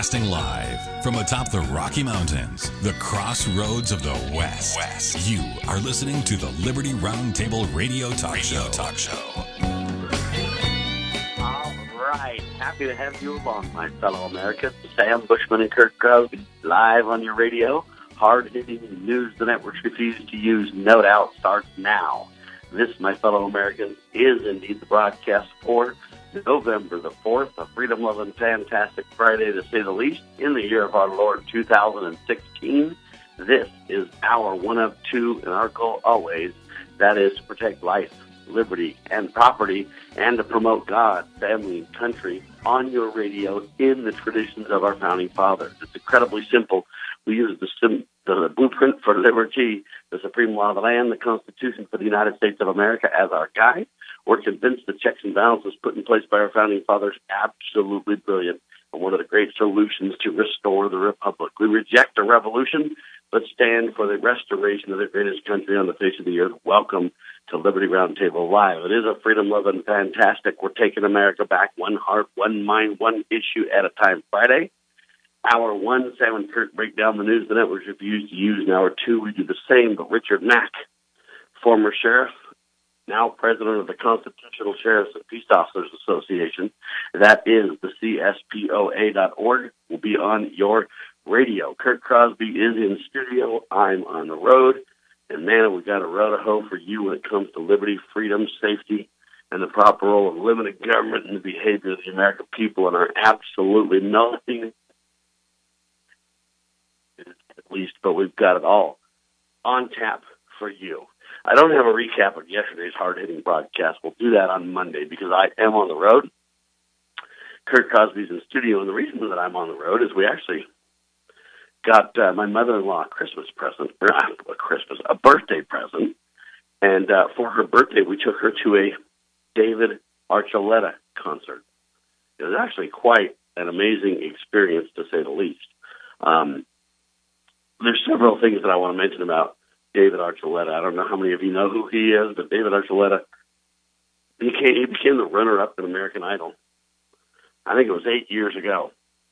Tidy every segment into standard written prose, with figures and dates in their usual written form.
Broadcasting live from atop the Rocky Mountains, the crossroads of the West. You are listening to the Liberty Roundtable Radio Talk Show. All right. Happy to have you along, my fellow Americans. Sam Bushman and Kurt Crosby, live on your radio. Hard-hitting news the networks refuse to use, no doubt, starts now. This, my fellow Americans, is indeed the broadcast for November the 4th, a freedom-loving, fantastic Friday, to say the least, in the year of our Lord 2016. This is our one of two, and our goal always, that is to protect life, liberty, and property, and to promote God, family, and country on your radio in the traditions of our founding fathers. It's incredibly simple. We use the blueprint for liberty, the supreme law of the land, the Constitution for the United States of America as our guide. We're convinced the checks and balances put in place by our founding fathers absolutely brilliant and one of the great solutions to restore the republic. We reject a revolution, but stand for the restoration of the greatest country on the face of the earth. Welcome to Liberty Roundtable Live. It is a freedom-loving, fantastic, we're taking America back, one heart, one mind, one issue at a time Friday. Hour one, Sam and Kurt break down the news the networks refuse to use. In hour two, we do the same, but Richard Mack, former sheriff, now president of the Constitutional Sheriffs and Peace Officers Association, that is the CSPOA.org, will be on your radio. Kurt Crosby is in studio. I'm on the road. And, man, we've got a road to hoe for you when it comes to liberty, freedom, safety, and the proper role of limited government and the behavior of the American people, and are absolutely nothing, at least, but we've got it all on tap for you. I don't have a recap of yesterday's hard-hitting broadcast. We'll do that on Monday because I am on the road. Kurt Crosby's in studio, and the reason that I'm on the road is we actually got my mother-in-law a birthday present, and for her birthday, we took her to a David Archuleta concert. It was actually quite an amazing experience, to say the least. There's several things that I want to mention about David Archuleta. I don't know how many of you know who he is, but David Archuleta, he became the runner-up in American Idol. I think it was 8 years ago.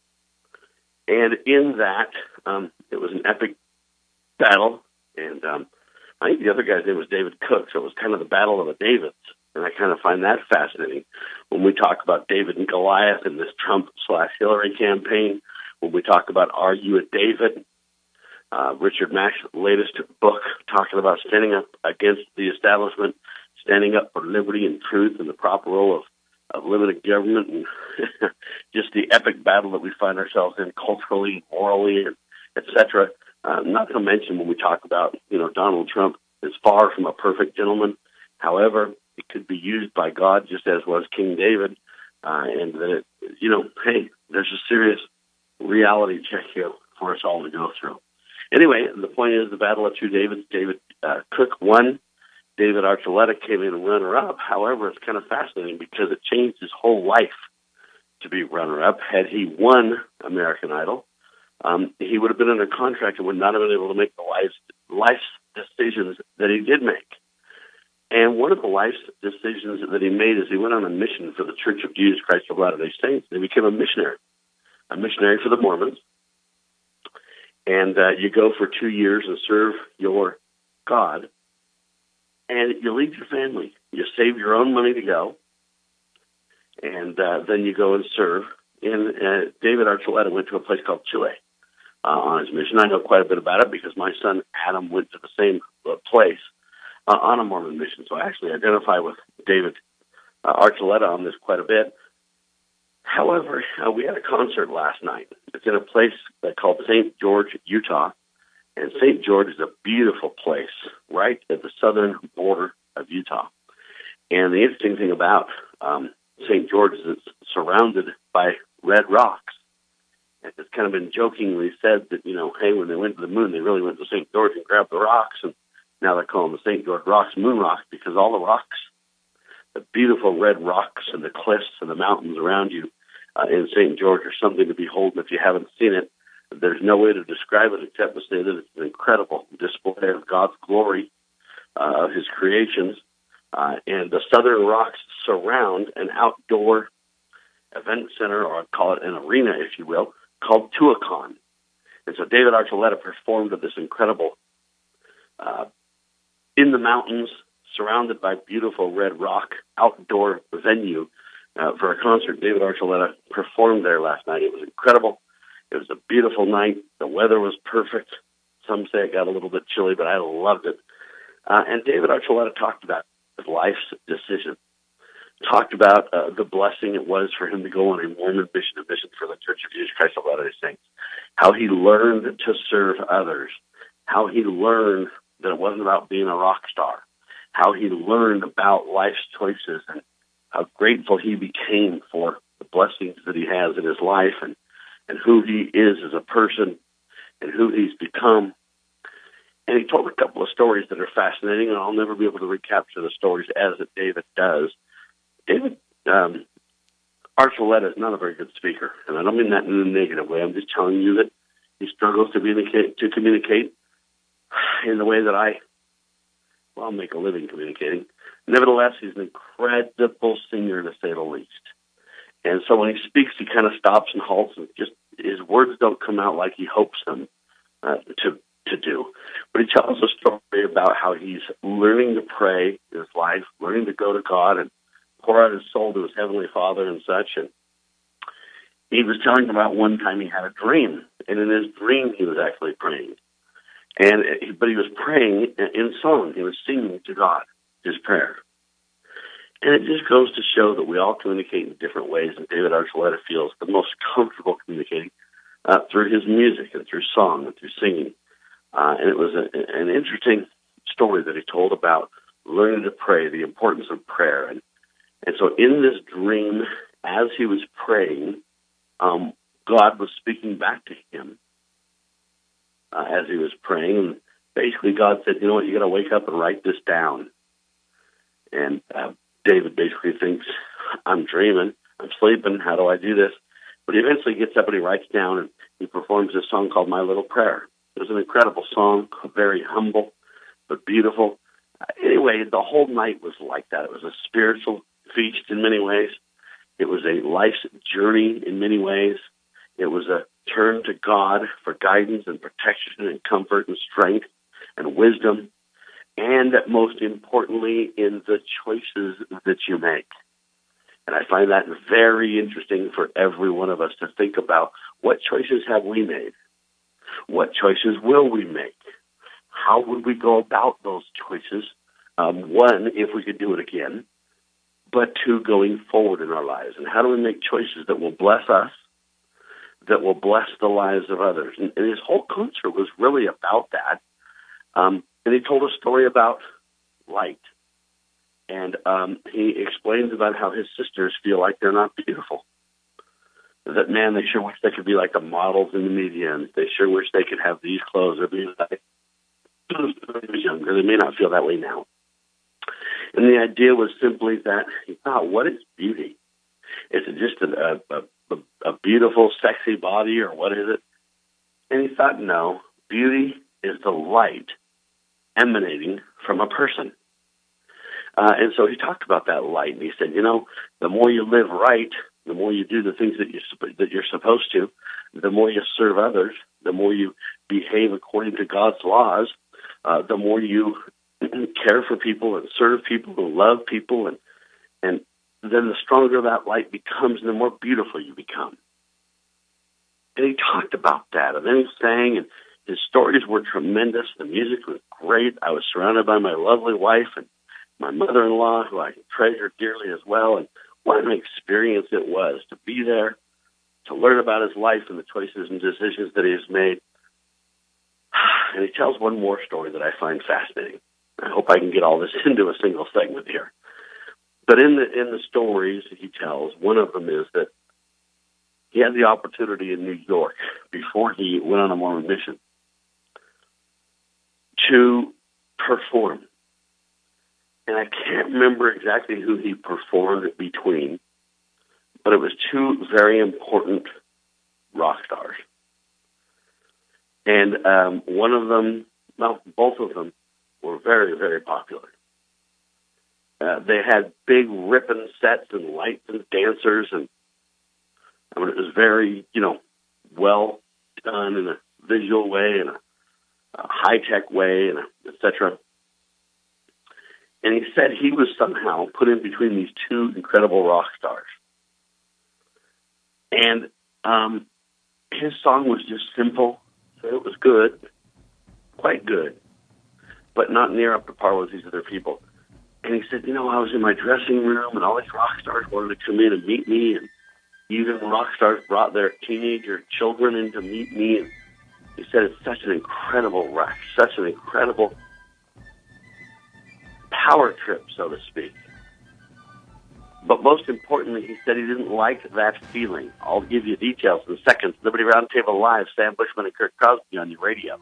And in that, it was an epic battle, and I think the other guy's name was David Cook, so it was kind of the battle of the Davids, and I kind of find that fascinating. When we talk about David and Goliath in this Trump/Hillary campaign, when we talk about Are You a David? Richard Mack's latest book talking about standing up against the establishment, standing up for liberty and truth and the proper role of limited government, and just the epic battle that we find ourselves in culturally, morally, et cetera. Not to mention when we talk about, Donald Trump is far from a perfect gentleman. However, it could be used by God just as was King David, and that, hey, there's a serious reality check here for us all to go through. Anyway, the point is the battle of two Davids. David Cook won. David Archuleta came in runner-up. However, it's kind of fascinating because it changed his whole life to be runner-up. Had he won American Idol, he would have been under contract and would not have been able to make the life decisions that he did make. And one of the life decisions that he made is he went on a mission for the Church of Jesus Christ of Latter-day Saints. He became a missionary for the Mormons. And you go for 2 years and serve your God, and you leave your family. You save your own money to go, and then you go and serve. And David Archuleta went to a place called Chile on his mission. I know quite a bit about it because my son Adam went to the same place on a Mormon mission. So I actually identify with David Archuleta on this quite a bit. However, we had a concert last night. It's in a place called St. George, Utah. And St. George is a beautiful place right at the southern border of Utah. And the interesting thing about St. George is it's surrounded by red rocks. And it's kind of been jokingly said that, hey, when they went to the moon, they really went to St. George and grabbed the rocks. And now they're calling the St. George rocks moon rocks because all the rocks, the beautiful red rocks and the cliffs and the mountains around you in St. George are something to behold. If you haven't seen it, there's no way to describe it except to say that it's an incredible display of God's glory, of His creations. And the southern rocks surround an outdoor event center, or I'd call it an arena, if you will, called Tuacahn. And so David Archuleta performed at this incredible, in the mountains, surrounded by beautiful red rock outdoor venue for a concert. David Archuleta performed there last night. It was incredible. It was a beautiful night. The weather was perfect. Some say it got a little bit chilly, but I loved it. And David Archuleta talked about his life's decision, talked about the blessing it was for him to go on a Mormon mission, a mission for the Church of Jesus Christ of Latter-day Saints, how he learned to serve others, how he learned that it wasn't about being a rock star, how he learned about life's choices, and how grateful he became for the blessings that he has in his life, and who he is as a person, and who he's become. And he told a couple of stories that are fascinating, and I'll never be able to recapture the stories as David does. David Archuleta is not a very good speaker, and I don't mean that in a negative way. I'm just telling you that he struggles to communicate in the way that I'll make a living communicating. Nevertheless, he's an incredible singer, to say the least. And so when he speaks, he kind of stops and halts, and just his words don't come out like he hopes them to do. But he tells a story about how he's learning to pray in his life, learning to go to God and pour out his soul to his Heavenly Father and such. And he was telling about one time he had a dream, and in his dream he was actually praying. But he was praying in song. He was singing to God his prayer. And it just goes to show that we all communicate in different ways, and David Archuleta feels the most comfortable communicating through his music and through song and through singing. And it was an interesting story that he told about learning to pray, the importance of prayer. And so in this dream, as he was praying, God was speaking back to him as he was praying. And basically God said, you know what, you got to wake up and write this down. And David basically thinks, I'm dreaming, I'm sleeping, how do I do this? But he eventually gets up and he writes down, and he performs this song called My Little Prayer. It was an incredible song, very humble, but beautiful. Anyway, the whole night was like that. It was a spiritual feast in many ways. It was a life's journey in many ways. It was a turn to God for guidance and protection and comfort and strength and wisdom, and most importantly, in the choices that you make. And I find that very interesting for every one of us to think about, what choices have we made? What choices will we make? How would we go about those choices? One, if we could do it again, but two, going forward in our lives. And how do we make choices that will bless us, that will bless the lives of others? And his whole concert was really about that. And he told a story about light. And he explains about how his sisters feel like they're not beautiful. That, man, they sure wish they could be like the models in the media, and they sure wish they could have these clothes or be like when they were younger. They may not feel that way now. And the idea was simply that he thought, what is beauty? Is it just a beautiful, sexy body, or what is it? And he thought, no, beauty is the light emanating from a person. And so he talked about that light, and he said, the more you live right, the more you do the things that you're supposed to, the more you serve others, the more you behave according to God's laws, the more you care for people and serve people and love people, and then the stronger that light becomes and the more beautiful you become. And he talked about that, and then he sang, and his stories were tremendous. The music was great. I was surrounded by my lovely wife and my mother-in-law, who I treasure dearly as well, and what an experience it was to be there, to learn about his life and the choices and decisions that he has made. And he tells one more story that I find fascinating. I hope I can get all this into a single segment here. But in the stories he tells, one of them is that he had the opportunity in New York, before he went on a Mormon mission, to perform. And I can't remember exactly who he performed it between, but it was two very important rock stars. And one of them, well, both of them were very, very popular. They had big ripping sets and lights and dancers, and it was very, well done in a visual way, in a high-tech way, and etc. And he said he was somehow put in between these two incredible rock stars. And his song was just simple, so it was good, quite good, but not near up to par with these other people. And he said, I was in my dressing room, and all these rock stars wanted to come in and meet me, and even rock stars brought their teenager children in to meet me. And he said it's such an incredible rush, such an incredible power trip, so to speak. But most importantly, he said he didn't like that feeling. I'll give you details in seconds. Liberty Roundtable Live, Sam Bushman and Kurt Crosby on your radio.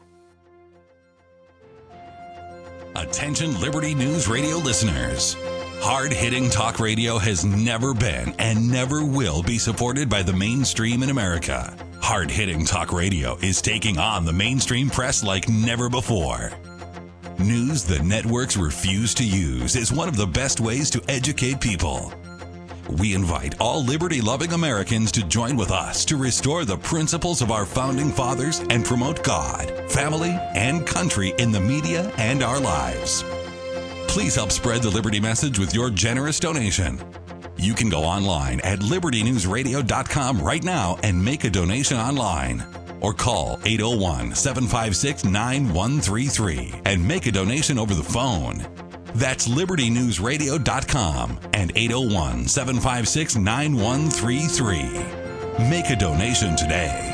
Attention Liberty News Radio listeners. Hard-hitting talk radio has never been and never will be supported by the mainstream in America. Hard-hitting talk radio is taking on the mainstream press like never before. News the networks refuse to use is one of the best ways to educate people. We invite all liberty-loving Americans to join with us to restore the principles of our founding fathers and promote God, family, and country in the media and our lives. Please help spread the Liberty message with your generous donation. You can go online at libertynewsradio.com right now and make a donation online. Or call 801-756-9133 and make a donation over the phone. That's libertynewsradio.com and 801-756-9133. Make a donation today.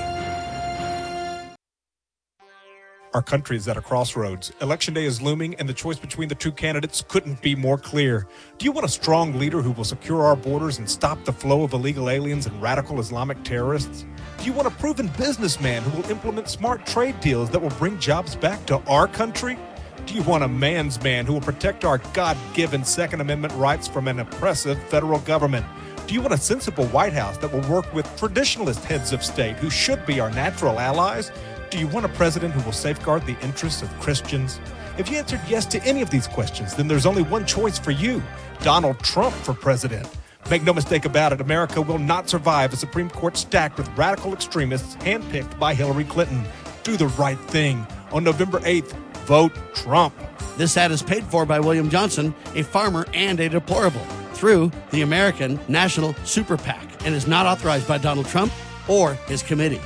Our country is at a crossroads. Election day is looming, and the choice between the two candidates couldn't be more clear. Do you want a strong leader who will secure our borders and stop the flow of illegal aliens and radical Islamic terrorists? Do you want a proven businessman who will implement smart trade deals that will bring jobs back to our country? Do you want a man's man who will protect our God-given Second Amendment rights from an oppressive federal government? Do you want a sensible White House that will work with traditionalist heads of state who should be our natural allies? Do you want a president who will safeguard the interests of Christians? If you answered yes to any of these questions, then there's only one choice for you: Donald Trump for president. Make no mistake about it, America will not survive a Supreme Court stacked with radical extremists handpicked by Hillary Clinton. Do the right thing. On November 8th, vote Trump. This ad is paid for by William Johnson, a farmer and a deplorable, through the American National Super PAC, and is not authorized by Donald Trump or his committee.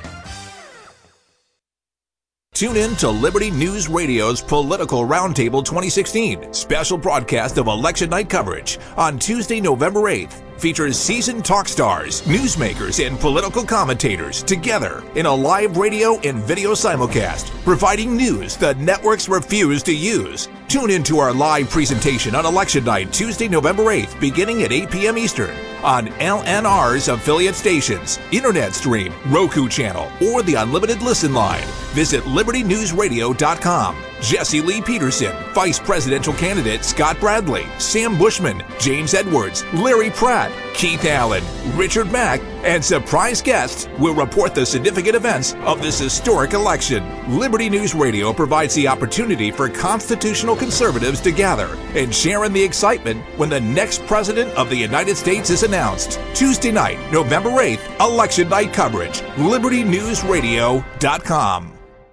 Tune in to Liberty News Radio's Political Roundtable 2016 special broadcast of election night coverage on Tuesday, November 8th. Features seasoned talk stars, newsmakers, and political commentators together in a live radio and video simulcast, providing news the networks refuse to use. Tune in to our live presentation on election night, Tuesday, November 8th, beginning at 8 p.m. Eastern on LNR's affiliate stations, Internet Stream, Roku channel, or the Unlimited Listen line. Visit LibertyNewsRadio.com. Jesse Lee Peterson, Vice Presidential Candidate Scott Bradley, Sam Bushman, James Edwards, Larry Pratt, Keith Allen, Richard Mack, and surprise guests will report the significant events of this historic election. Liberty News Radio provides the opportunity for constitutional conservatives to gather and share in the excitement when the next president of the United States is announced. Tuesday night, November 8th, election night coverage. LibertyNewsRadio.com.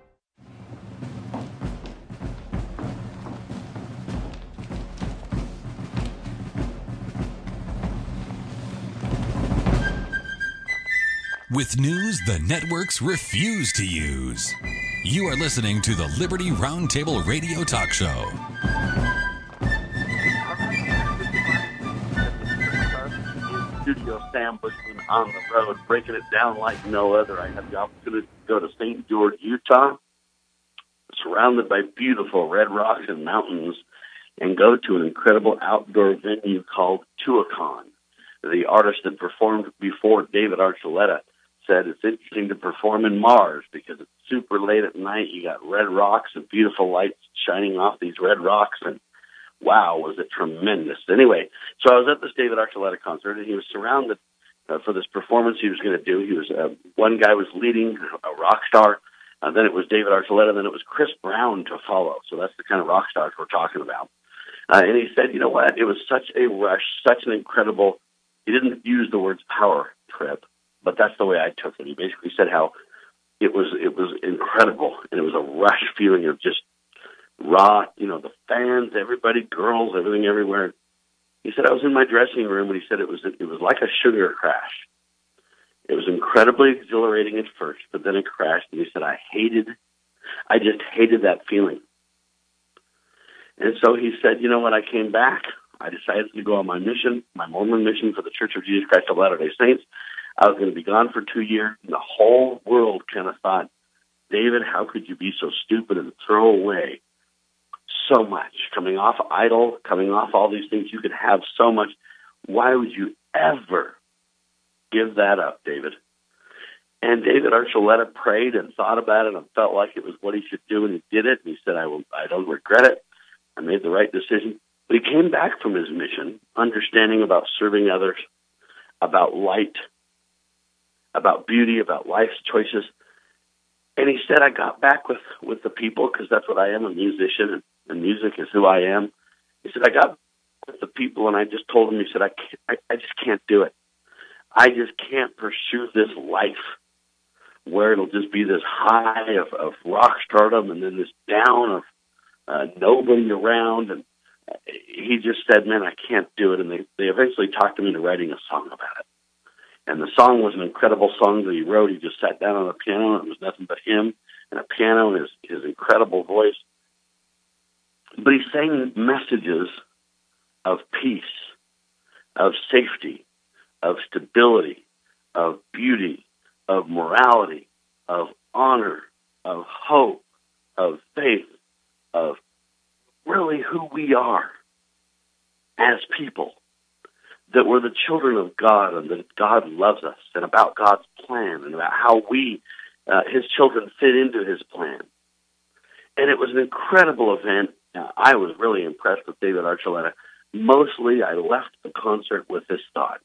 With news the networks refuse to use. You are listening to the Liberty Roundtable Radio Talk Show. Studio, Sam Bushman on the road, breaking it down like no other. I had the opportunity to go to St. George, Utah, surrounded by beautiful red rocks and mountains, and go to an incredible outdoor venue called Tuacahn. The artist that performed before, David Archuleta, said it's interesting to perform in Mars because it's super late at night. You got red rocks and beautiful lights shining off these red rocks, and wow, was it tremendous. Anyway, so I was at this David Archuleta concert, and he was surrounded for this performance he was going to do. He was one guy was leading, a rock star, then it was David Archuleta, then it was Chris Brown to follow. So that's the kind of rock stars we're talking about. And he said, you know what, it was such a rush, such an incredible, he didn't use the words power trip, but that's the way I took it. He basically said how it was incredible, and it was a rush feeling of just raw, the fans, everybody, girls, everything, everywhere. He said I was in my dressing room, and he said it was like a sugar crash. It was incredibly exhilarating at first, but then it crashed, and he said I just hated that feeling. And so he said, you know what, I came back. I decided to go on my mission, my Mormon mission for the Church of Jesus Christ of Latter-day Saints. I was going to be gone for 2 years, and the whole world kind of thought, David, how could you be so stupid and throw away so much? Coming off Idol, coming off all these things, you could have so much. Why would you ever give that up, David? And David Archuleta prayed and thought about it and felt like it was what he should do, and he did it. And he said, I don't regret it. I made the right decision. But he came back from his mission, understanding about serving others, about light, about beauty, about life's choices. And he said, I got back with the people, because that's what I am, a musician, and music is who I am. He said, I got with the people, and I just told him, he said, I just can't do it. I just can't pursue this life where it'll just be this high of rock stardom and then this down of nobody around. And he just said, man, I can't do it. And they eventually talked him into writing a song about it. And the song was an incredible song that he wrote. He just sat down on a piano, and it was nothing but him and a piano and his incredible voice. But he sang messages of peace, of safety, of stability, of beauty, of morality, of honor, of hope, of faith, of really who we are as people, that we're the children of God and that God loves us, and about God's plan and about how we, his children, fit into his plan. And it was an incredible event. I was really impressed with David Archuleta. Mostly, I left the concert with this thought.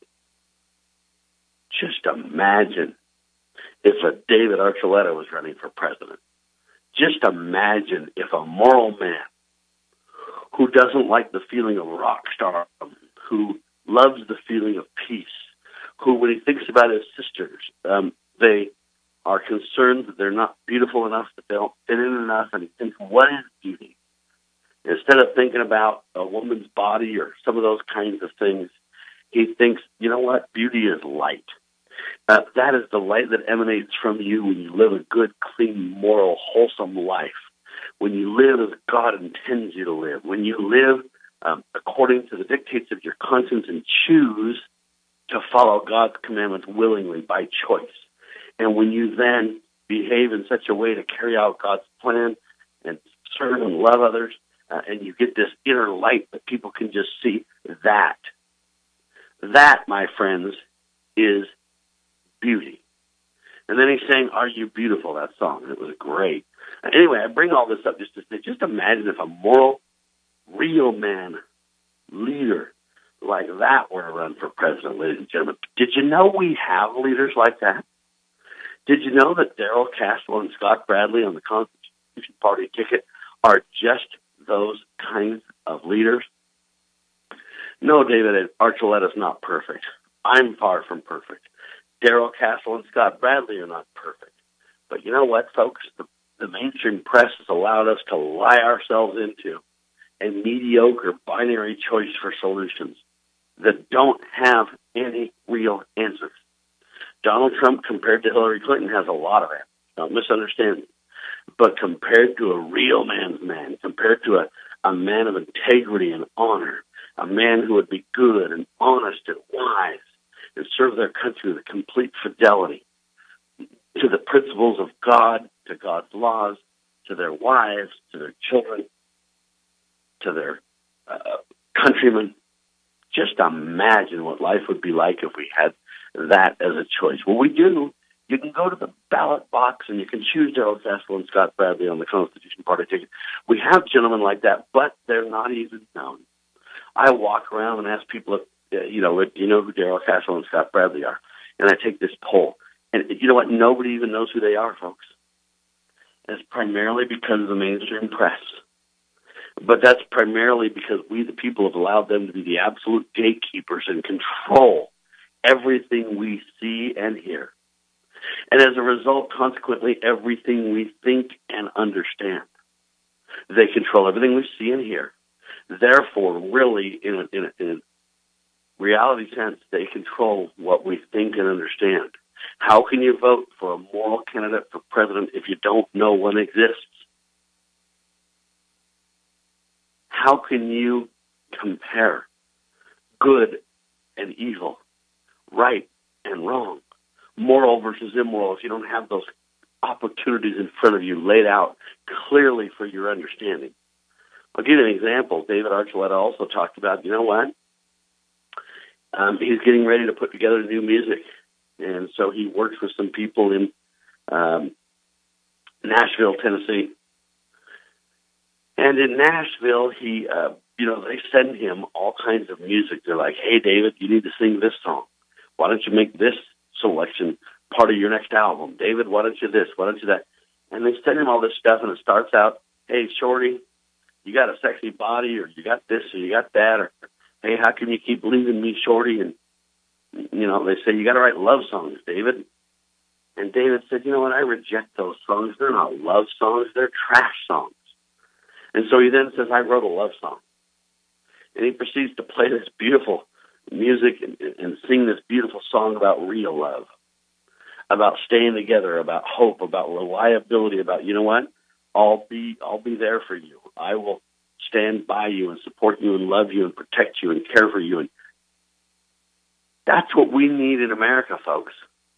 Just imagine if a David Archuleta was running for president. Just imagine if a moral man who doesn't like the feeling of rock star, who loves the feeling of peace, who, when he thinks about his sisters, they are concerned that they're not beautiful enough, that they don't fit in enough, and he thinks, what is beauty? Instead of thinking about a woman's body or some of those kinds of things, he thinks, you know what, beauty is light. That is the light that emanates from you when you live a good, clean, moral, wholesome life. When you live as God intends you to live. When you live according to the dictates of your conscience and choose to follow God's commandments willingly by choice. And when you then behave in such a way to carry out God's plan and serve and love others, and you get this inner light that people can just see, that, my friends, is beauty. And then he sang, Are You Beautiful, that song. And it was great. Anyway, I bring all this up just to say, just imagine if a moral, real man, leader like that were to run for president, ladies and gentlemen. Did you know we have leaders like that? Did you know that Darrell Caswell and Scott Bradley on the Constitution Party ticket are just those kinds of leaders? No, David Archuleta is not perfect. I'm far from perfect. Darrell Caswell and Scott Bradley are not perfect. But you know what, folks? The mainstream press has allowed us to lie ourselves into a mediocre binary choice for solutions that don't have any real answers. Donald Trump, compared to Hillary Clinton, has a lot of answers. Don't misunderstand me. But compared to a real man's man, compared to a man of integrity and honor, a man who would be good and honest and wise and serve their country with complete fidelity to the principles of God, to God's laws, to their wives, to their children, to their countrymen. Just imagine what life would be like if we had that as a choice. Well, we do. You can go to the ballot box and you can choose Darrell Caswell and Scott Bradley on the Constitution Party ticket. We have gentlemen like that, but they're not even known. I walk around and ask people, do you know who Darrell Caswell and Scott Bradley are? And I take this poll. And you know what? Nobody even knows who they are, folks. And it's primarily because of the mainstream press. But that's primarily because we, the people, have allowed them to be the absolute gatekeepers and control everything we see and hear. And as a result, consequently, everything we think and understand. They control everything we see and hear. Therefore, really, in a reality sense, they control what we think and understand. How can you vote for a moral candidate for president if you don't know one exists? How can you compare good and evil, right and wrong, moral versus immoral, if you don't have those opportunities in front of you laid out clearly for your understanding? I'll give you an example. David Archuleta also talked about, you know what? He's getting ready to put together new music. And so he works with some people in Nashville, Tennessee. And in Nashville, he, they send him all kinds of music. They're like, hey, David, you need to sing this song. Why don't you make this selection part of your next album? David, why don't you this? Why don't you that? And they send him all this stuff, and it starts out, hey, Shorty, you got a sexy body, or you got this, or you got that, or hey, how can you keep leaving me, Shorty? And, they say, you got to write love songs, David. And David said, you know what, I reject those songs. They're not love songs. They're trash songs. And so he then says, I wrote a love song. And he proceeds to play this beautiful music and sing this beautiful song about real love, about staying together, about hope, about reliability, about, you know what, I'll be there for you. I will stand by you and support you and love you and protect you and care for you. And that's what we need in America, folks.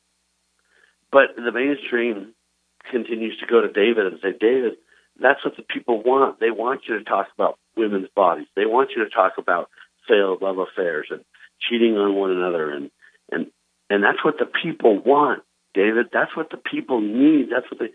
But the mainstream continues to go to David and say, David, that's what the people want. They want you to talk about women's bodies. They want you to talk about failed love affairs and cheating on one another. And that's what the people want, David. That's what the people need. That's what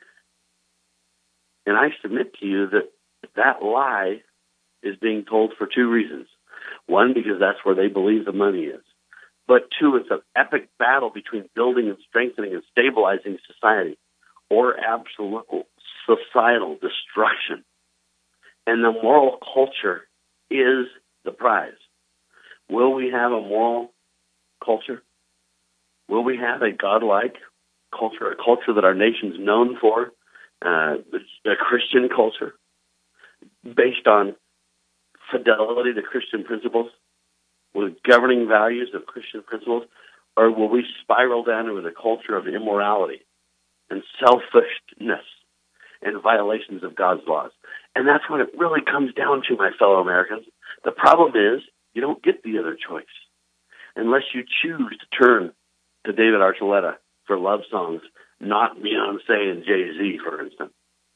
and I submit to you that lie is being told for two reasons. One, because that's where they believe the money is. But two, it's an epic battle between building and strengthening and stabilizing society or absolute societal destruction. And the moral culture is the prize. Will we have a moral culture? Will we have a godlike culture, a culture that our nation's known for, a Christian culture based on fidelity to Christian principles, with governing values of Christian principles, or will we spiral down into a culture of immorality and selfishness and violations of God's laws? And that's what it really comes down to, my fellow Americans. The problem is you don't get the other choice unless you choose to turn to David Archuleta for love songs, not Beyonce and Jay-Z, for instance.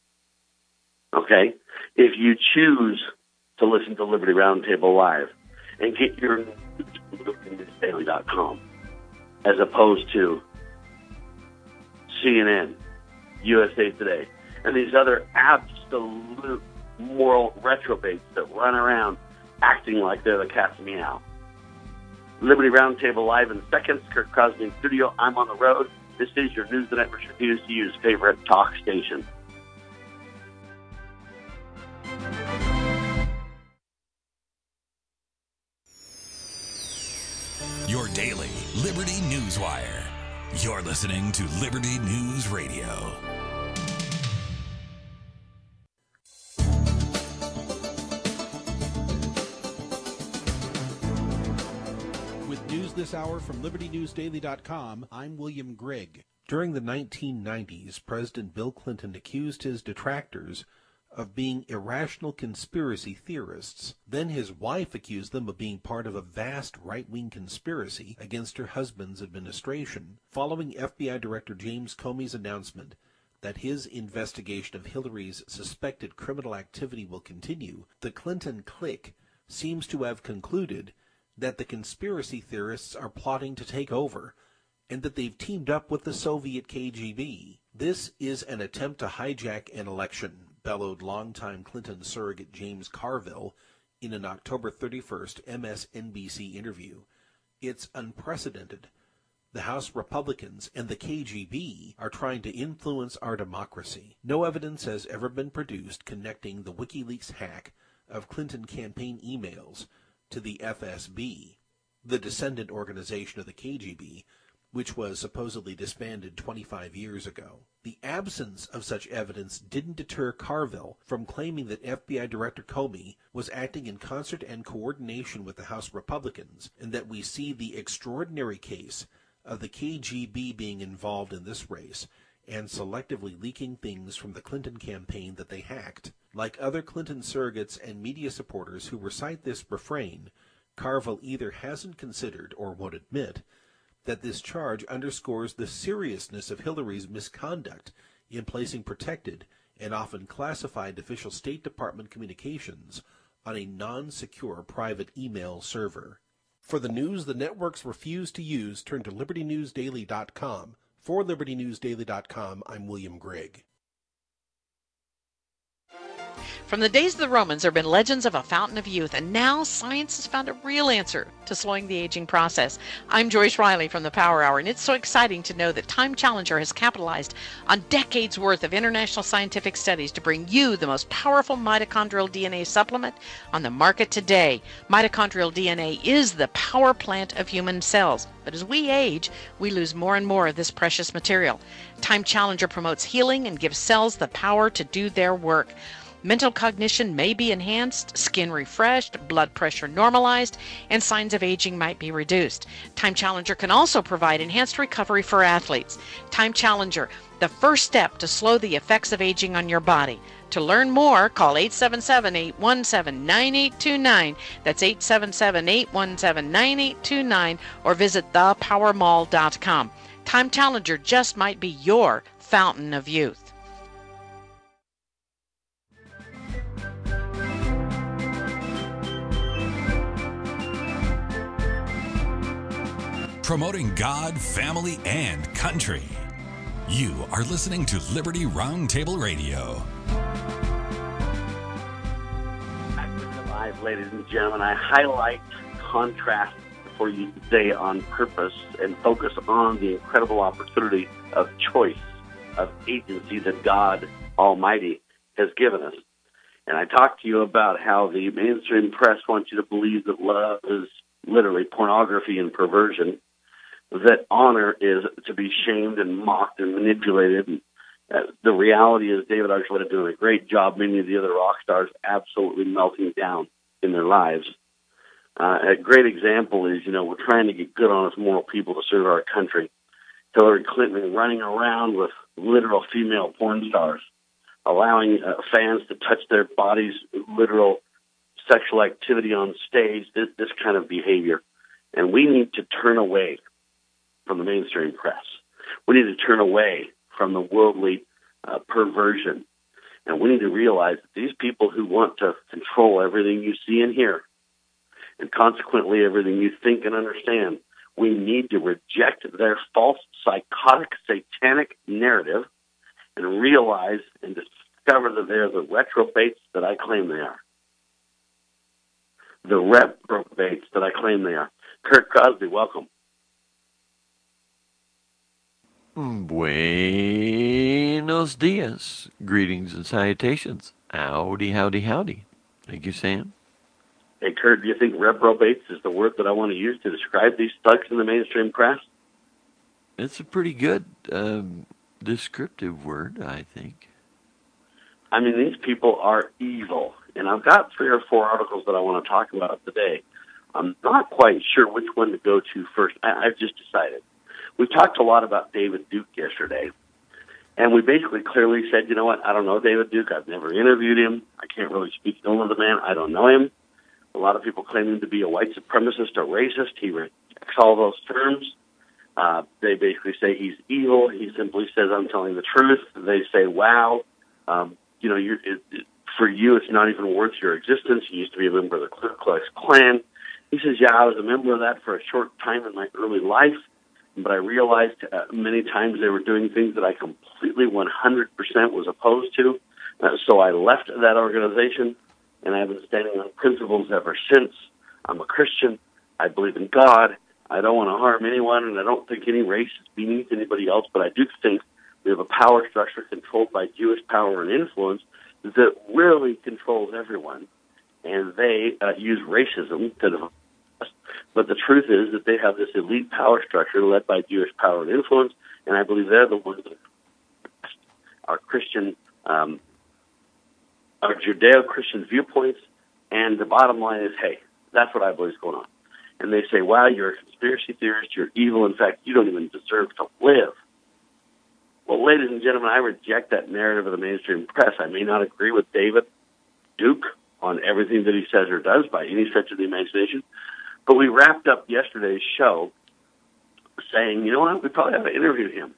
Okay? If you choose to listen to Liberty Roundtable Live and get your news from LibertyNewsDaily.com as opposed to CNN, USA Today, and these other absolute moral retrobates that run around acting like they're the cat's meow. Liberty Roundtable Live in seconds. Kirk Crosby in studio. I'm on the road. This is your news the network refuses to use favorite talk station. Your daily Liberty News Wire. You're listening to Liberty News Radio. With news this hour from LibertyNewsDaily.com, I'm William Grigg. During the 1990s, President Bill Clinton accused his detractors of being irrational conspiracy theorists. Then his wife accused them of being part of a vast right-wing conspiracy against her husband's administration. Following FBI Director James Comey's announcement that his investigation of Hillary's suspected criminal activity will continue, the Clinton clique seems to have concluded that the conspiracy theorists are plotting to take over and that they've teamed up with the Soviet KGB. This is an attempt to hijack an election, bellowed longtime Clinton surrogate James Carville in an October 31st MSNBC interview. It's unprecedented. The House Republicans and the KGB are trying to influence our democracy. No evidence has ever been produced connecting the WikiLeaks hack of Clinton campaign emails to the FSB, the descendant organization of the KGB, which was supposedly disbanded 25 years ago. The absence of such evidence didn't deter Carville from claiming that FBI Director Comey was acting in concert and coordination with the House Republicans, and that we see the extraordinary case of the KGB being involved in this race and selectively leaking things from the Clinton campaign that they hacked. Like other Clinton surrogates and media supporters who recite this refrain, Carville either hasn't considered or won't admit that this charge underscores the seriousness of Hillary's misconduct in placing protected and often classified official State Department communications on a non-secure private email server. For the news the networks refuse to use, turn to LibertyNewsDaily.com. For LibertyNewsDaily.com, I'm William Grigg. From the days of the Romans, there have been legends of a fountain of youth, and now science has found a real answer to slowing the aging process. I'm Joyce Riley from the Power Hour, and it's so exciting to know that Time Challenger has capitalized on decades worth of international scientific studies to bring you the most powerful mitochondrial DNA supplement on the market today. Mitochondrial DNA is the power plant of human cells, but as we age, we lose more and more of this precious material. Time Challenger promotes healing and gives cells the power to do their work. Mental cognition may be enhanced, skin refreshed, blood pressure normalized, and signs of aging might be reduced. Time Challenger can also provide enhanced recovery for athletes. Time Challenger, the first step to slow the effects of aging on your body. To learn more, call 877-817-9829. That's 877-817-9829, or visit thepowermall.com. Time Challenger just might be your fountain of youth. Promoting God, family, and country. You are listening to Liberty Roundtable Radio. Live, ladies and gentlemen, I highlight contrast for you today on purpose and focus on the incredible opportunity of choice, of agency that God Almighty has given us. And I talked to you about how the mainstream press wants you to believe that love is literally pornography and perversion, that honor is to be shamed and mocked and manipulated. The reality is David Archuleta doing a great job, many of the other rock stars absolutely melting down in their lives. A great example is, we're trying to get good, honest, moral people to serve our country. Hillary Clinton running around with literal female porn stars, allowing fans to touch their bodies, literal sexual activity on stage, this kind of behavior. And we need to turn away from the mainstream press. We need to turn away from the worldly perversion. And we need to realize that these people who want to control everything you see and hear, and consequently everything you think and understand, we need to reject their false, psychotic, satanic narrative and realize and discover that they're the reprobates that I claim they are. The reprobates that I claim they are. Kurt Crosby, welcome. Buenos dias. Greetings and salutations. Howdy, howdy, howdy. Thank you, Sam. Hey, Kurt, do you think reprobates is the word that I want to use to describe these thugs in the mainstream press? It's a pretty good descriptive word, I think. I mean, these people are evil. And I've got 3 or 4 articles that I want to talk about today. I'm not quite sure which one to go to first. I've just decided. We talked a lot about David Duke yesterday, and we basically clearly said, you know what, I don't know David Duke. I've never interviewed him. I can't really speak ill of the man. I don't know him. A lot of people claim him to be a white supremacist or racist. He rejects all those terms. They basically say he's evil. He simply says, I'm telling the truth. They say, wow, for you, it's not even worth your existence. You used to be a member of the Ku Klux Klan. He says, yeah, I was a member of that for a short time in my early life. But I realized many times they were doing things that I completely 100% was opposed to. So I left that organization, and I've been standing on principles ever since. I'm a Christian. I believe in God. I don't want to harm anyone, and I don't think any race is beneath anybody else. But I do think we have a power structure controlled by Jewish power and influence that really controls everyone. And they use racism to But the truth is that they have this elite power structure led by Jewish power and influence, and I believe they're the ones that are Christian, our Judeo-Christian viewpoints, and the bottom line is, hey, that's what I believe is going on. And they say, wow, you're a conspiracy theorist, you're evil, in fact, you don't even deserve to live. Well, ladies and gentlemen, I reject that narrative of the mainstream press. I may not agree with David Duke on everything that he says or does by any stretch of the imagination, but we wrapped up yesterday's show saying, you know what, we probably ought to interview him.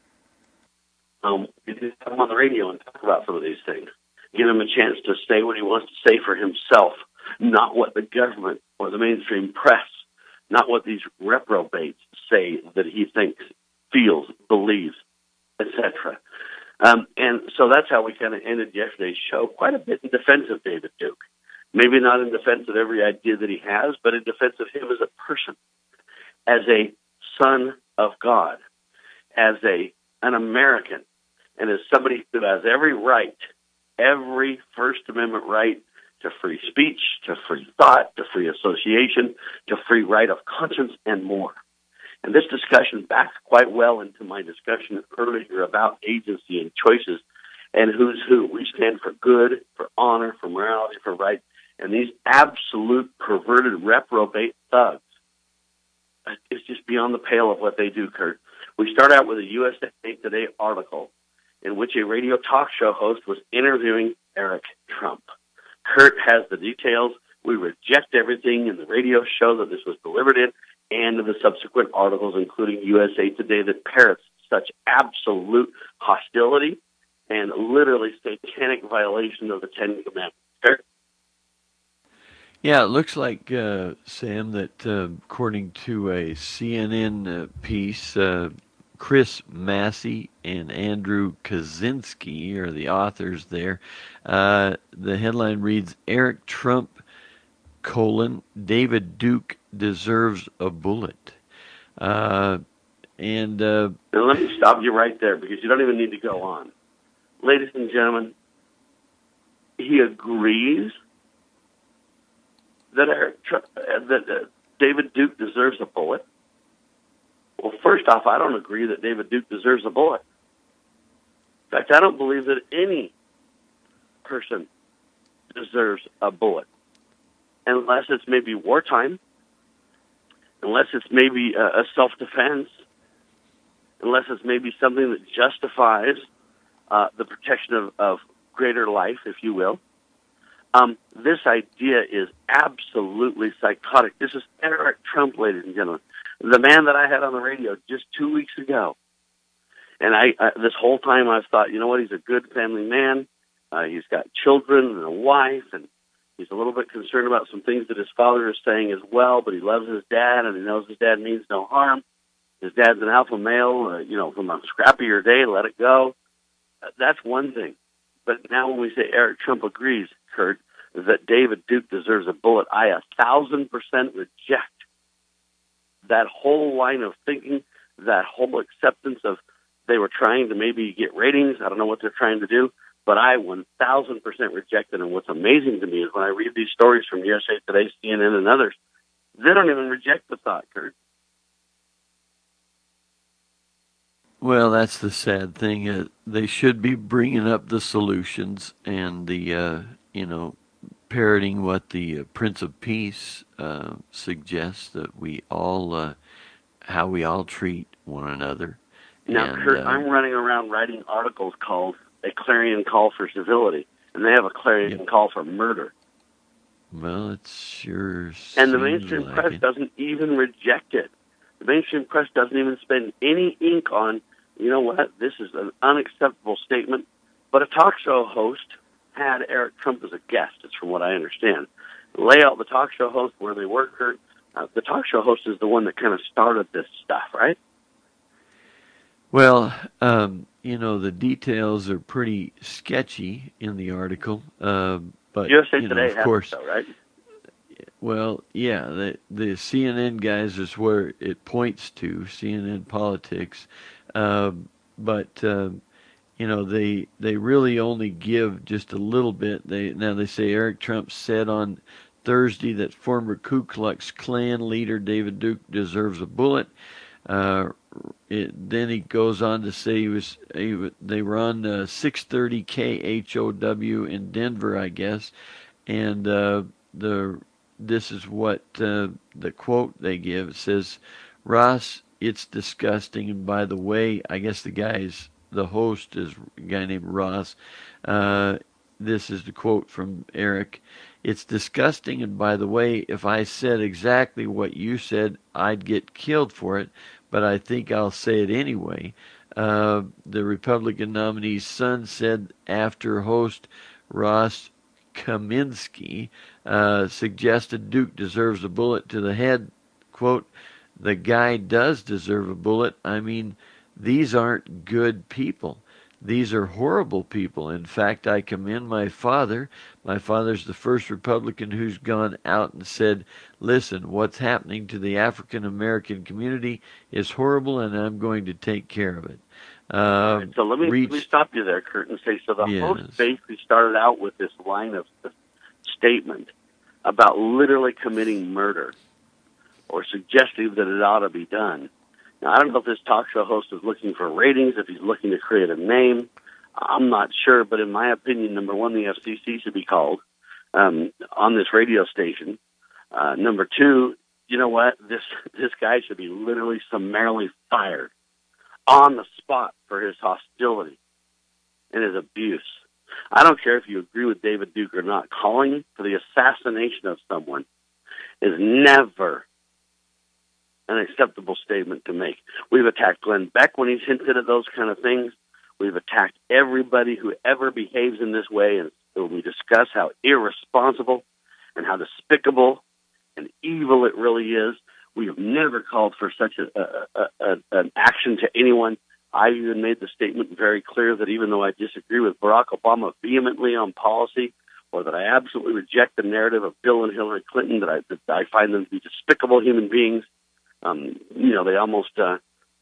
We need to have him on the radio and talk about some of these things. Give him a chance to say what he wants to say for himself, not what the government or the mainstream press, not what these reprobates say that he thinks, feels, believes, etc. And so that's how we kind of ended yesterday's show, quite a bit in defense of David Duke. Maybe not in defense of every idea that he has, but in defense of him as a person, as a son of God, as an American, and as somebody who has every right, every First Amendment right to free speech, to free thought, to free association, to free right of conscience, and more. And this discussion backs quite well into my discussion earlier about agency and choices and who's who. We stand for good, for honor, for morality, for right. And these absolute perverted reprobate thugs, it's just beyond the pale of what they do, Kurt. We start out with a USA Today article in which a radio talk show host was interviewing Eric Trump. Kurt has the details. We reject everything in the radio show that this was delivered in and in the subsequent articles, including USA Today, that parrots such absolute hostility and literally satanic violation of the Ten Commandments. Kurt? Yeah, it looks like, Sam, that according to a CNN piece, Chris Massey and Andrew Kaczynski are the authors there. The headline reads, Eric Trump, David Duke deserves a bullet. And let me stop you right there because you don't even need to go on. Ladies and gentlemen, he agrees that David Duke deserves a bullet. Well, first off, I don't agree that David Duke deserves a bullet. In fact, I don't believe that any person deserves a bullet, unless it's maybe wartime, unless it's maybe a self-defense, unless it's maybe something that justifies the protection of greater life, if you will. This idea is absolutely psychotic. This is Eric Trump, ladies and gentlemen, the man that I had on the radio just 2 weeks ago. And I this whole time I've thought, you know what, he's a good family man. He's got children and a wife, and he's a little bit concerned about some things that his father is saying as well, but he loves his dad, and he knows his dad means no harm. His dad's an alpha male, from a scrappier day, let it go. That's one thing. But now when we say Eric Trump agrees, Kurt, that David Duke deserves a bullet, I 1,000% reject that whole line of thinking, that whole acceptance of they were trying to maybe get ratings. I don't know what they're trying to do, but I 1,000% reject it. And what's amazing to me is when I read these stories from USA Today, CNN, and others, they don't even reject the thought, Kurt. Well, that's the sad thing. They should be bringing up the solutions and the, parroting what the Prince of Peace suggests, that we all, how we all treat one another. Now, Kurt, I'm running around writing articles called A Clarion Call for Civility, and they have a clarion call for murder. Well, it sure and the mainstream press doesn't even reject it. The mainstream press doesn't even spend any ink on, you know what, this is an unacceptable statement. But a talk show host had Eric Trump as a guest, it's from what I understand. Lay out the talk show host where they work, Kurt. The talk show host is the one that kind of started this stuff, right? Well, the details are pretty sketchy in the article. But USA Today of course, has it, though, right? Well, yeah, the CNN guys is where it points to, CNN Politics. But they really only give just a little bit. They say Eric Trump said on Thursday that former Ku Klux Klan leader David Duke deserves a bullet. Then he goes on to say they were on 630 KHOW in Denver, I guess, and this is what the quote they give. It says, "Ross, it's disgusting." And by the way, I guess the host is a guy named Ross. This is the quote from Eric. "It's disgusting, and by the way, if I said exactly what you said, I'd get killed for it, but I think I'll say it anyway." The Republican nominee's son said after host Ross Kaminsky suggested Duke deserves a bullet to the head, quote, "The guy does deserve a bullet. I mean, these aren't good people. These are horrible people. In fact, I commend my father. My father's the first Republican who's gone out and said, listen, what's happening to the African American community is horrible, and I'm going to take care of it." Right, so let me stop you there, Kurt, and say, so the host basically started out with this line of statement about literally committing murder or suggesting that it ought to be done. Now, I don't know if this talk show host is looking for ratings, if he's looking to create a name. I'm not sure, but in my opinion, number one, the FCC should be called on this radio station. Number two, you know what? This guy should be literally summarily fired on the spot for his hostility and his abuse. I don't care if you agree with David Duke or not. Calling for the assassination of someone is never an acceptable statement to make. We've attacked Glenn Beck when he's hinted at those kind of things. We've attacked everybody who ever behaves in this way, and we discuss how irresponsible and how despicable and evil it really is. We have never called for such an action to anyone. I even made the statement very clear that even though I disagree with Barack Obama vehemently on policy, or that I absolutely reject the narrative of Bill and Hillary Clinton, that I find them to be despicable human beings, they almost they're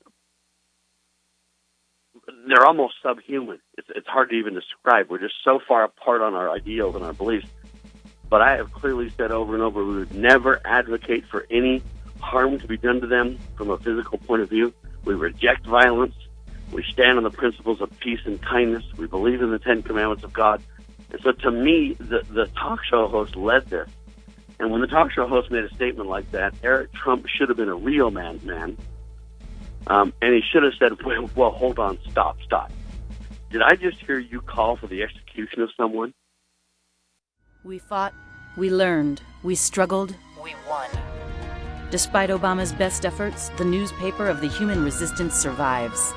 almost subhuman. It's hard to even describe. We're just so far apart on our ideals and our beliefs. But I have clearly said over and over, we would never advocate for any harm to be done to them from a physical point of view. We reject violence. We stand on the principles of peace and kindness. We believe in the 10 Commandments of God. And so to me, the talk show host led this. And when the talk show host made a statement like that, Eric Trump should have been a real man's man. And he should have said, well, hold on, stop. Did I just hear you call for the execution of someone? We fought, we learned, we struggled, we won. Despite Obama's best efforts, the newspaper of the human resistance survives.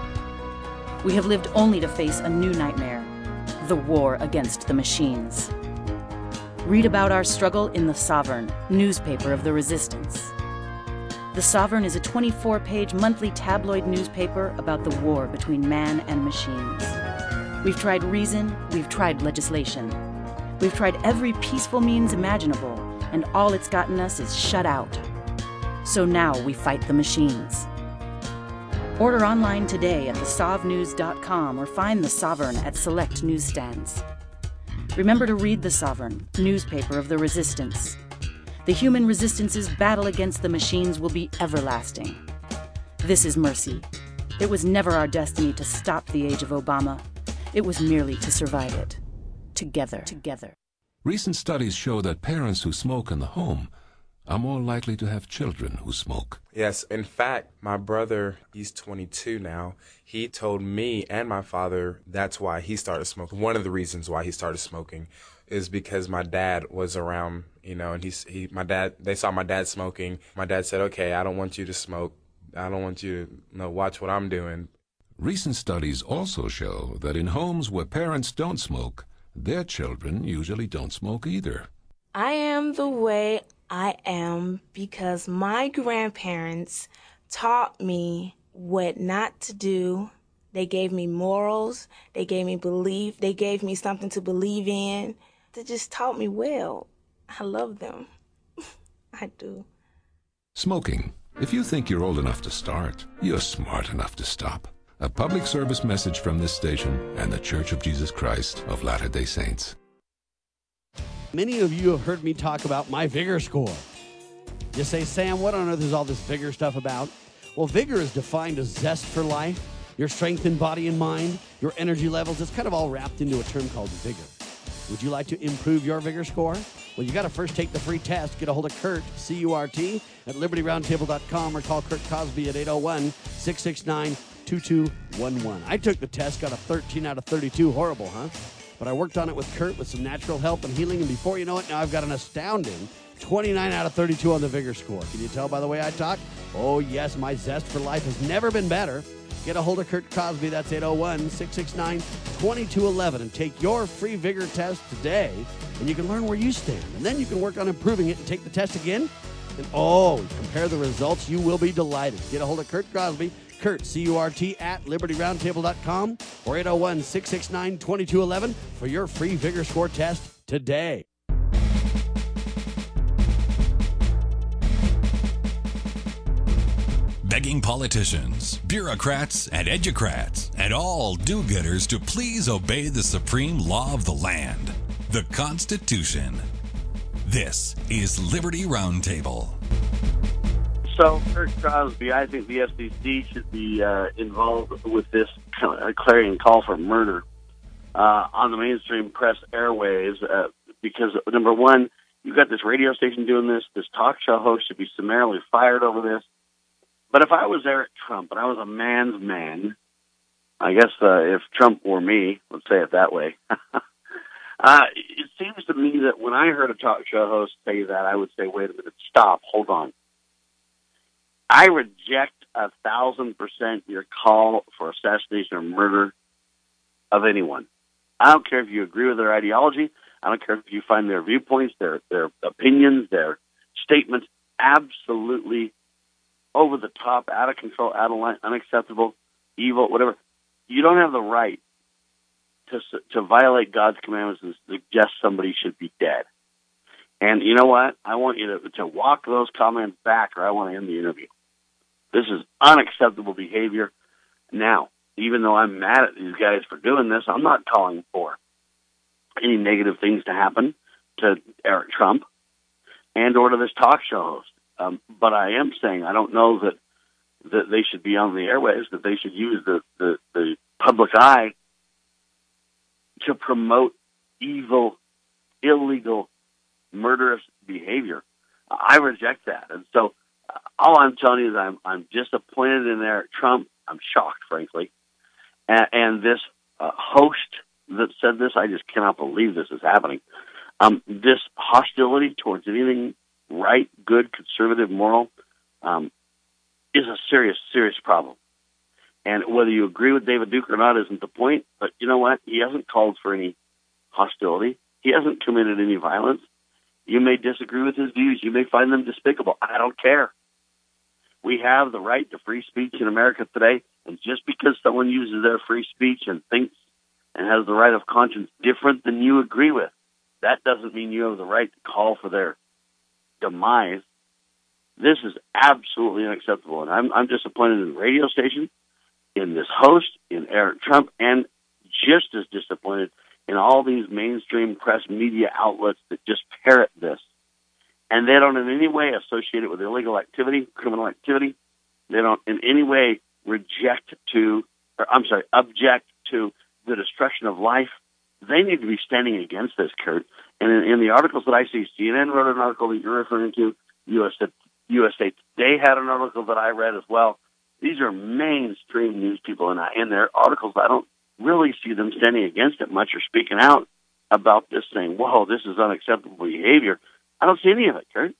We have lived only to face a new nightmare, the war against the machines. Read about our struggle in The Sovereign, newspaper of the resistance. The Sovereign is a 24-page monthly tabloid newspaper about the war between man and machines. We've tried reason, we've tried legislation. We've tried every peaceful means imaginable, and all it's gotten us is shut out. So now we fight the machines. Order online today at thesovnews.com or find The Sovereign at select newsstands. Remember to read The Sovereign, newspaper of the resistance. The human resistance's battle against the machines will be everlasting. This is mercy. It was never our destiny to stop the age of Obama. It was merely to survive it. Together. Recent studies show that parents who smoke in the home are more likely to have children who smoke. Yes, in fact, my brother, he's 22 now. He told me and my father that's why he started smoking. One of the reasons why he started smoking is because my dad was around, and they saw my dad smoking. My dad said, okay, I don't want you to smoke. I don't want you to watch what I'm doing. Recent studies also show that in homes where parents don't smoke, their children usually don't smoke either. I am the way I am because my grandparents taught me what not to do. They gave me morals. They gave me belief. They gave me something to believe in. They just taught me well. I love them. I do. Smoking. If you think you're old enough to start, you're smart enough to stop. A public service message from this station and the Church of Jesus Christ of Latter-day Saints. Many of you have heard me talk about my Vigor score. You say, Sam, what on earth is all this Vigor stuff about? Well, Vigor is defined as zest for life, your strength in body and mind, your energy levels. It's kind of all wrapped into a term called Vigor. Would you like to improve your Vigor score? Well, you got to first take the free test. Get a hold of Kurt, C-U-R-T, at LibertyRoundtable.com or call Kurt Cosby at 801-669-2211. I took the test, got a 13 out of 32. Horrible, huh? But I worked on it with Kurt with some natural help and healing, and before you know it, now I've got an astounding 29 out of 32 on the Vigor score. Can you tell by the way I talk? Oh, yes, my zest for life has never been better. Get a hold of Kurt Cosby. That's 801-669-2211, and take your free Vigor test today, and you can learn where you stand. And then you can work on improving it and take the test again. And, compare the results. You will be delighted. Get a hold of Kurt Cosby. Kurt, C-U-R-T, at LibertyRoundtable.com or 801-669-2211 for your free Vigor score test today. Begging politicians, bureaucrats, and educrats, and all do-gooders to please obey the supreme law of the land, the Constitution. This is Liberty Roundtable. So, Kurt Cosby, I think the FCC should be involved with this clarion call for murder on the mainstream press airwaves because, number one, you've got this radio station doing this. This talk show host should be summarily fired over this. But if I was Eric Trump and I was a man's man, I guess if Trump were me, let's say it that way, it seems to me that when I heard a talk show host say that, I would say, wait a minute, stop, hold on. I reject 1,000% your call for assassination or murder of anyone. I don't care if you agree with their ideology. I don't care if you find their viewpoints, their opinions, their statements absolutely over the top, out of control, out of line, unacceptable, evil, whatever. You don't have the right to violate God's commandments and suggest somebody should be dead. And you know what? I want you to walk those comments back, or I want to end the interview. This is unacceptable behavior. Now, even though I'm mad at these guys for doing this, I'm not calling for any negative things to happen to Eric Trump and or to this talk show host. But I am saying I don't know that they should be on the airwaves, that they should use the public eye to promote evil, illegal, murderous behavior. I reject that. And so all I'm telling you is I'm disappointed in Eric Trump. I'm shocked, frankly. And this host that said this, I just cannot believe this is happening. This hostility towards anything right, good, conservative, moral, is a serious, serious problem. And whether you agree with David Duke or not isn't the point, but you know what? He hasn't called for any hostility. He hasn't committed any violence. You may disagree with his views. You may find them despicable. I don't care. We have the right to free speech in America today, and just because someone uses their free speech and thinks and has the right of conscience different than you agree with, that doesn't mean you have the right to call for their demise. This is absolutely unacceptable, and I'm disappointed in the radio station, in this host, in Eric Trump, and just as disappointed in all these mainstream press media outlets that just parrot this. And they don't in any way associate it with illegal activity, criminal activity. They don't in any way object to the destruction of life. They need to be standing against this, Kurt. And in the articles that I see, CNN wrote an article that you're referring to, USA Today had an article that I read as well. These are mainstream news people, and in their articles, I don't really see them standing against it much or speaking out about this, saying, whoa, this is unacceptable behavior. I don't see any of it, Kurt.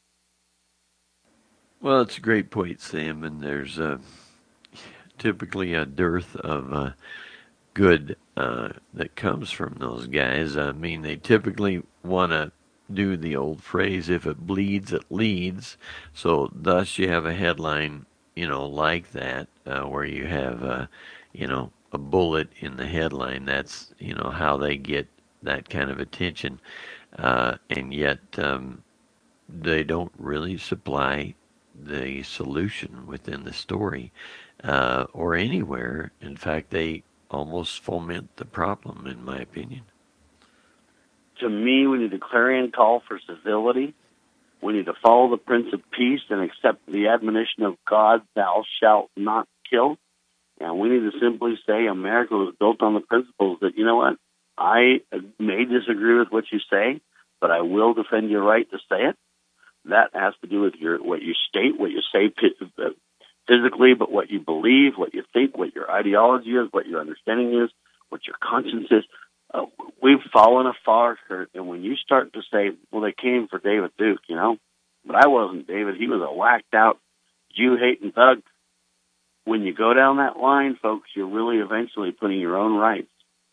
Well, it's a great point, Sam, and there's typically a dearth of good that comes from those guys. I mean, they typically want to do the old phrase, if it bleeds, it leads. So thus you have a headline, like that, where you have, a bullet in the headline. That's, how they get that kind of attention. And yet they don't really supply the solution within the story or anywhere. In fact, they almost foment the problem, in my opinion. To me, we need a clarion call for civility. We need to follow the Prince of Peace and accept the admonition of God, thou shalt not kill. And we need to simply say America was built on the principles that, you know what, I may disagree with what you say, but I will defend your right to say it. That has to do with what you state, what you say physically, but what you believe, what you think, what your ideology is, what your understanding is, what your conscience is. We've fallen afar, Kurt, and when you start to say, well, they came for David Duke, you know, but I wasn't David. He was a whacked-out, Jew-hating thug. When you go down that line, folks, you're really eventually putting your own rights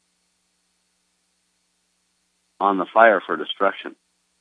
on the fire for destruction.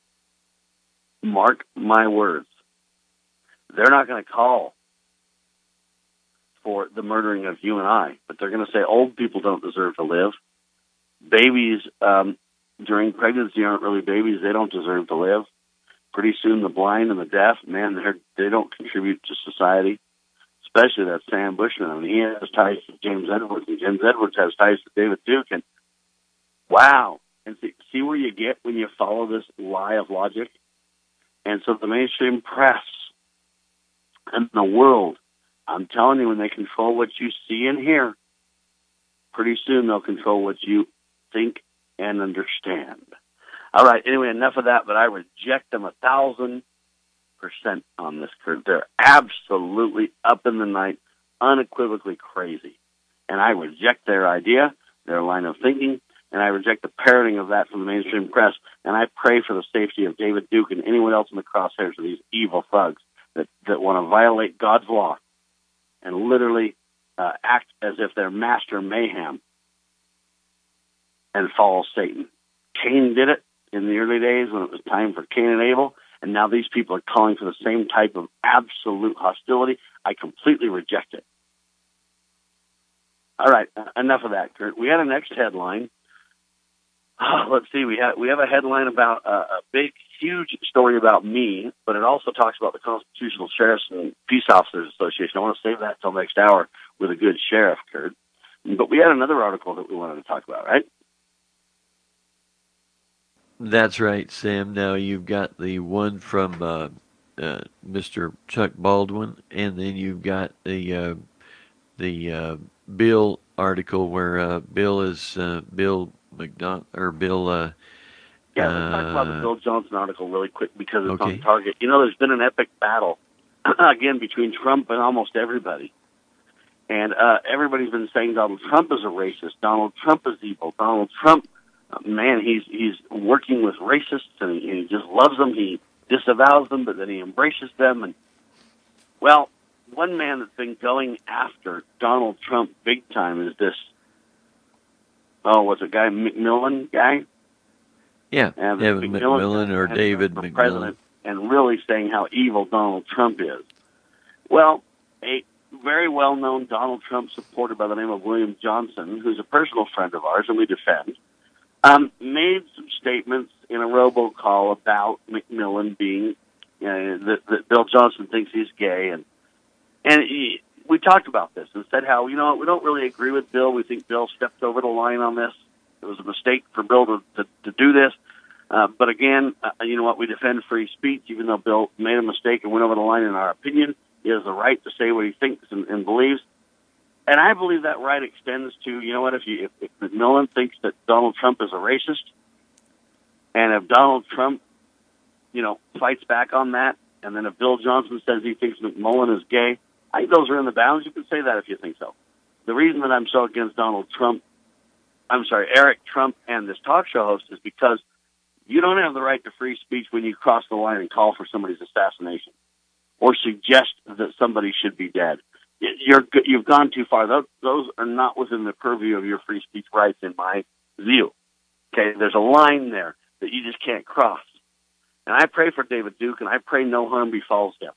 Mark my words. They're not going to call for the murdering of you and I, but they're going to say old people don't deserve to live. Babies during pregnancy aren't really babies. They don't deserve to live. Pretty soon the blind and the deaf, man, they don't contribute to society, especially that Sam Bushman. I mean, he has ties to James Edwards, and James Edwards has ties to David Duke. And wow. And see where you get when you follow this lie of logic? And so the mainstream press and the world, I'm telling you, when they control what you see and hear, pretty soon they'll control what you think and understand. All right, anyway, enough of that, but I reject them 1,000% on this, Kurt. They're absolutely up in the night, unequivocally crazy. And I reject their idea, their line of thinking, and I reject the parroting of that from the mainstream press. And I pray for the safety of David Duke and anyone else in the crosshairs of these evil thugs that want to violate God's law and literally act as if they're master mayhem and follow Satan. Cain did it in the early days when it was time for Cain and Abel, and now these people are calling for the same type of absolute hostility. I completely reject it. All right, enough of that, Kurt. We had a next headline. Let's see. We have a headline about a big, huge story about me, but it also talks about the Constitutional Sheriffs and Peace Officers Association. I want to save that till next hour with a good sheriff, Kurt. But we had another article that we wanted to talk about, right? That's right, Sam. Now you've got the one from Mr. Chuck Baldwin, and then you've got the Bill article where Bill is Bill McDonald or Bill. Yeah, let's talk about the Bill Johnson article really quick because it's on target. You know, there's been an epic battle again between Trump and almost everybody, and everybody's been saying Donald Trump is a racist. Donald Trump is evil. Donald Trump. Man, he's working with racists, and he just loves them. He disavows them, but then he embraces them. And well, one man that's been going after Donald Trump big time is this. Oh, what's it, guy McMillan guy? Yeah, Evan McMillan or David McMillan, president, and really saying how evil Donald Trump is. Well, a very well-known Donald Trump supporter by the name of William Johnson, who's a personal friend of ours, and we defend. Made some statements in a robocall about McMillan being that Bill Johnson thinks he's gay, and we talked about this and said how, you know, we don't really agree with Bill. We think Bill stepped over the line on this. It was a mistake for Bill to do this. But again, you know what? We defend free speech, even though Bill made a mistake and went over the line. In our opinion, he has the right to say what he thinks and believes. And I believe that right extends to, you know what, if McMillan thinks that Donald Trump is a racist, and if Donald Trump, you know, fights back on that, and then if Bill Johnson says he thinks McMillan is gay, I think those are in the bounds. You can say that if you think so. The reason that I'm so against Eric Trump and this talk show host is because you don't have the right to free speech when you cross the line and call for somebody's assassination or suggest that somebody should be dead. You've gone too far. Those are not within the purview of your free speech rights, in my view. Okay, there's a line there that you just can't cross. And I pray for David Duke, and I pray no harm befalls him.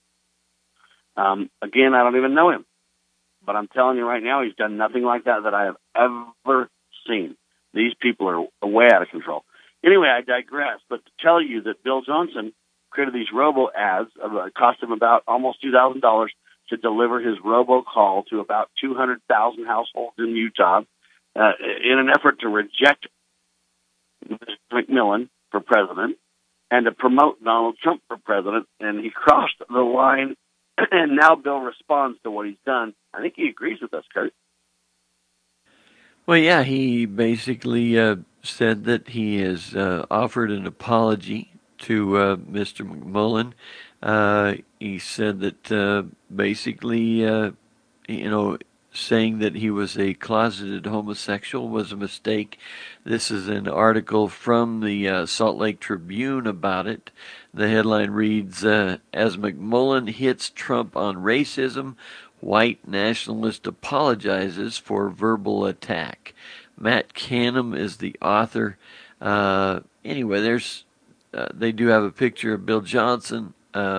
Again, I don't even know him, but I'm telling you right now, he's done nothing like that I have ever seen. These people are way out of control. Anyway, I digress, but to tell you that Bill Johnson created these robo ads, cost him about almost $2,000 to deliver his robocall to about 200,000 households in Utah in an effort to reject Mr. McMillan for president and to promote Donald Trump for president, and he crossed the line, and now Bill responds to what he's done. I think he agrees with us, Kurt. Well, yeah, he basically said that he has offered an apology to Mr. McMullen. He said that basically, saying that he was a closeted homosexual was a mistake. This is an article from the Salt Lake Tribune about it. The headline reads, as McMullen hits Trump on racism, white nationalist apologizes for verbal attack. Matt Canham is the author. Anyway, there's they do have a picture of Bill Johnson.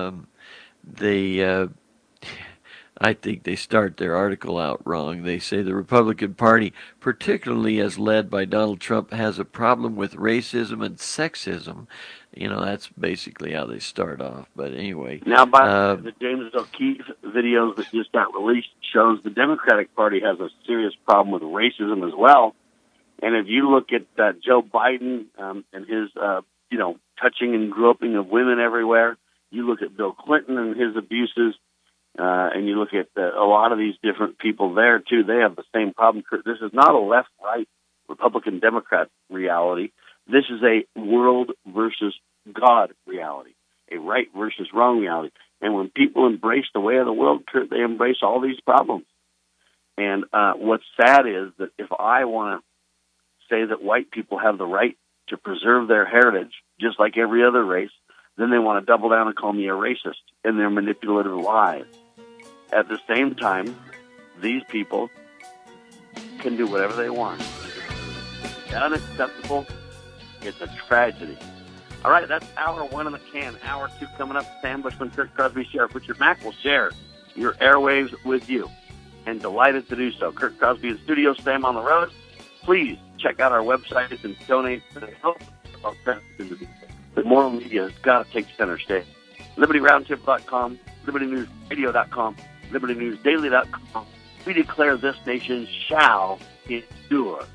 I think they start their article out wrong. They say the Republican Party, particularly as led by Donald Trump, has a problem with racism and sexism. That's basically how they start off. But anyway. Now, by the James O'Keefe videos that just got released shows the Democratic Party has a serious problem with racism as well. And if you look at Joe Biden and his, touching and groping of women everywhere, you look at Bill Clinton and his abuses, and you look at a lot of these different people there, too. They have the same problem. This is not a left-right Republican-Democrat reality. This is a world versus God reality, a right versus wrong reality. And when people embrace the way of the world, Kurt, they embrace all these problems. And what's sad is that if I want to say that white people have the right to preserve their heritage, just like every other race, then they want to double down and call me a racist in their manipulative lies. At the same time, these people can do whatever they want. It's unacceptable. It's a tragedy. All right, that's hour one in the can. Hour two coming up. Sam Bushman, Kurt Crosby, Sheriff Richard Mack will share your airwaves with you. And delighted to do so. Kurt Crosby in studio, Sam on the road. Please check out our website and donate to the help of the moral media has got to take center stage. LibertyRoundtable.com, LibertyNewsRadio.com, LibertyNewsDaily.com. We declare this nation shall endure.